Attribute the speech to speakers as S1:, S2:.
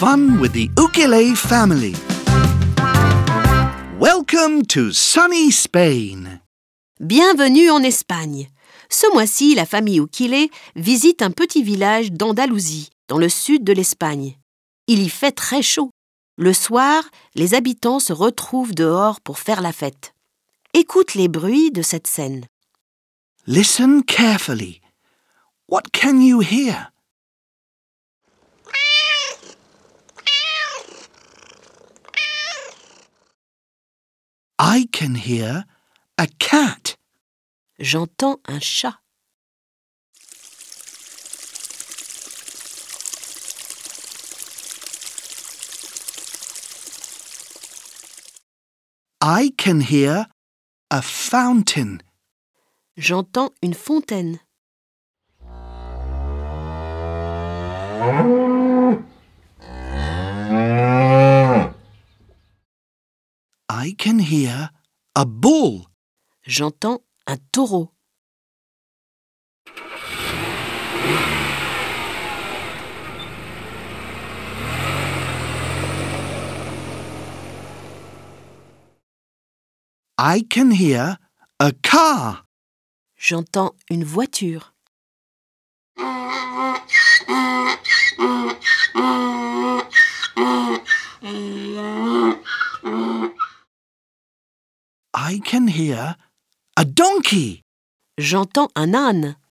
S1: fun with the Ukulele family. Welcome to sunny Spain.
S2: Bienvenue en Espagne. Ce mois-ci, la famille Ukulele visite un petit village d'Andalousie, dans le sud de l'Espagne. Il y fait très chaud. Le soir, les habitants se retrouvent dehors pour faire la fête. Écoute les bruits de cette scène.
S1: Listen carefully. What can you hear? I can hear a cat.
S2: J'entends un chat.
S1: I can hear a fountain.
S2: J'entends une fontaine.
S1: I can hear a bull.
S2: J'entends un taureau.
S1: I can hear a car.
S2: J'entends une voiture.
S1: I can hear a donkey.
S2: J'entends un âne.